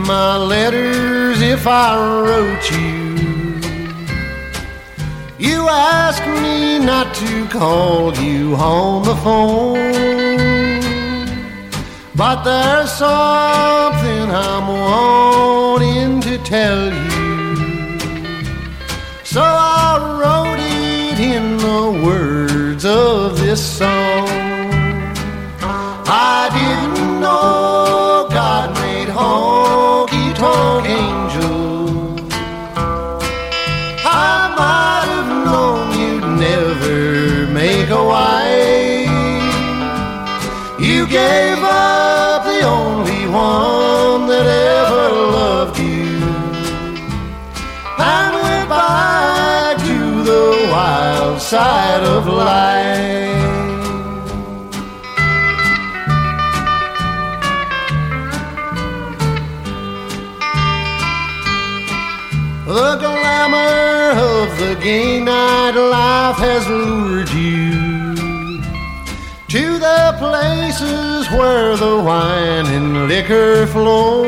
my letters if I wrote you. You ask me not to call you on the phone, but there's something I'm wanting to tell you. So I wrote it in the words of this song. I didn't know God made honky-tonk angels. I might have known you'd never make a wife. You gave up the only one that ever loved you, and went back to the wild side of life. The glamour of the gay nightlife has lured you to the places where the wine and liquor flow,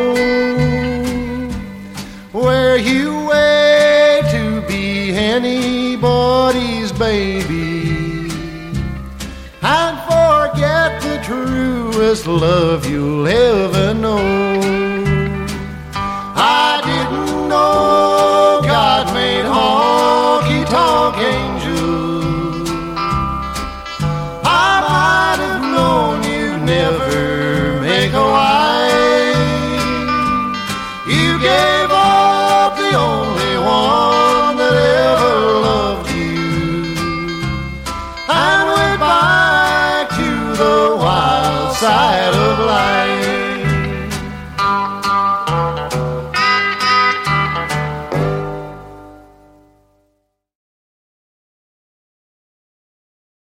where you wait to be anybody's baby and forget the truest love you'll ever know. I didn't know God made honky-tonk angels. I might have known you'd never make a wife. You gave up the only one that ever loved you, and went back to the wild side